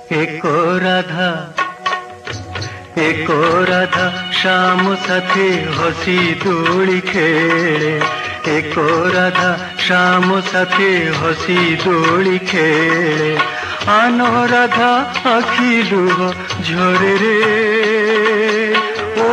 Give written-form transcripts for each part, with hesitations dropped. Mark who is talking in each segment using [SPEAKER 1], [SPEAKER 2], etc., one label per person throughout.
[SPEAKER 1] एको राधा एको राधा श्याम साथी हसी दोली खेले। एको राधा श्याम साथी हसी दोली खेले। आनो राधा आखि लुह झरे रे। ओ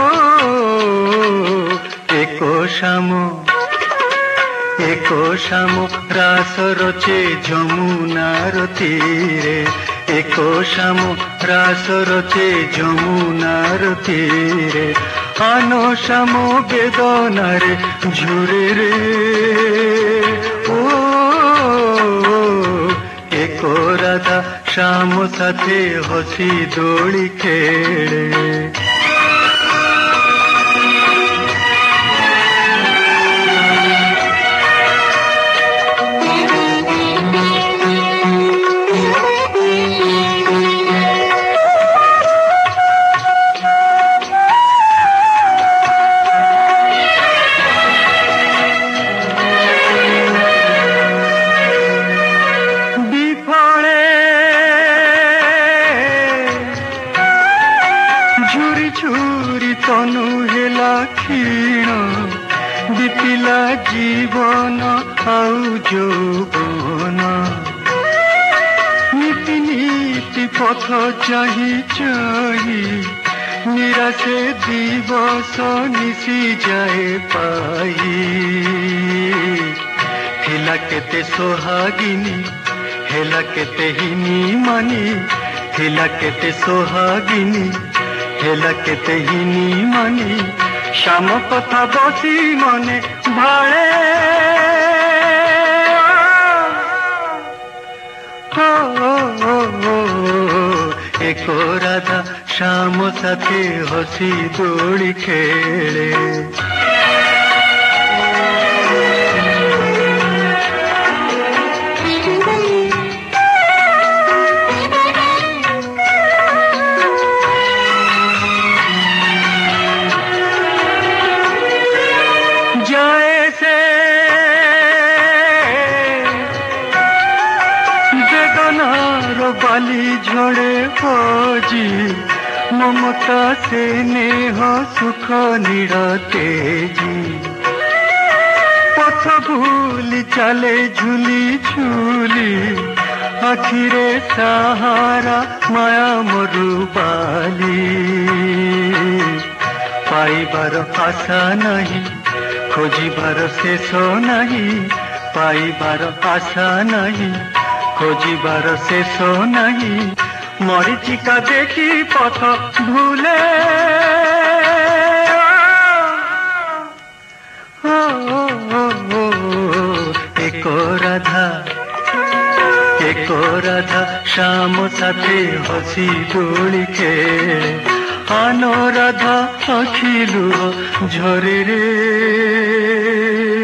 [SPEAKER 1] एको श्याम रास रचे जमुनार तीरे। एको श्याम रास रचे जमुनार तीरे। आनो श्याम बेदनारे झुरे रे। ओ एको राधा श्याम साथे हसी दोली खेले। झुरी तनु हेला क्षीण बीतिला जीवन आउ यौवन। नीति नीति पथ चाही चाही निराशे दिवस निशी जाए पाई। थिला केते सोहागिनी हेला केते हिनी मानी। थिला केते सोहागिनी हेला केते हिनी मानी। श्याम कथा बसी मने भाळे। एको राधा श्याम साथे हसी दोली खेले। जैसे बेदनार बाली झड़े खोजी ममता से नेह सुख निरतेजी। पथ भूली चले झुली झुली आखिरे सहारा माया मरुबाली। पाइबार आशा नहीं खोजिबार शेष नहीं। पाइबार आशा नहीं खोजिबार शेष नहीं। मरीचिका देखी पथ भूले। एको राधा श्याम साथे हसी दोली खेले। आनो राधा आखि लुह झरे रे।